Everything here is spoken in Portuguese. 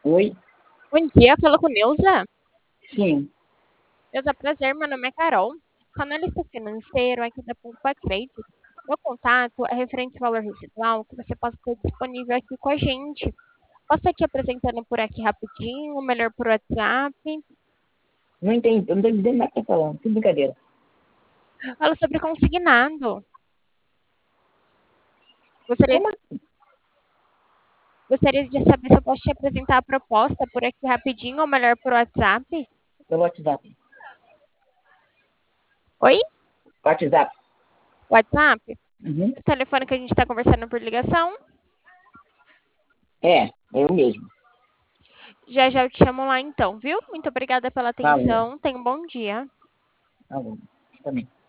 Oi? Bom dia, falo com Neuza. Sim. Neuza, prazer, meu nome é Carol, sou analista financeiro aqui da Pumpa Trade. Meu contato é referente ao valor residual que você possa ter disponível aqui com a gente. Posso estar te apresentando por aqui rapidinho, melhor por WhatsApp. Não entendi, eu não tô entendendo nada que tá falando. Que brincadeira. Falo sobre consignado. Gostaria, Como assim? gostaria de saber se eu posso te apresentar a proposta por aqui rapidinho, ou melhor por WhatsApp. Pelo WhatsApp. Oi? WhatsApp. WhatsApp? Uhum. O telefone que a gente está conversando por ligação. É eu mesmo. Já já eu te chamo lá então, viu? Muito obrigada pela Falou. atenção. Tenha um bom dia. Falou. Também.